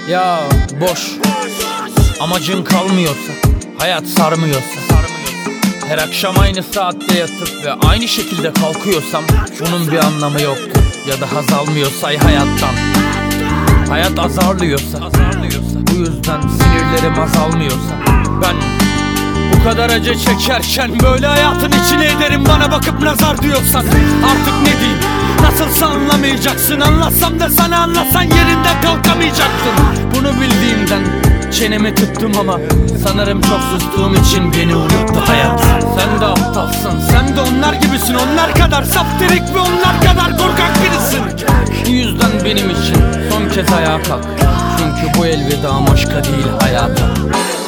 Ya boş, amacın kalmıyorsa, hayat sarmıyorsa, her akşam aynı saatte yatıp ve aynı şekilde kalkıyorsam bunun bir anlamı yoktur. Ya da haz almıyorsa hayattan, hayat azarlıyorsa, bu yüzden sinirlerim azalmıyorsa, ben bu kadar acı çekerken böyle hayatın içine ederim. Bana bakıp nazar diyorsan artık ne diyeyim? Nasılsa anlamayacaksın. Anlatsam da sana anlatsan yerinden kalkamayacaktın. Bunu bildiğimden çenemi tuttum ama sanırım çok sustuğum için beni unuttu hayat. Sen de aptalsın, sen de onlar gibisin. Onlar kadar saftirik ve onlar kadar korkak birisin. Bu yüzden benim için son kez ayağa kalk. Çünkü bu elveda aşka değil hayata.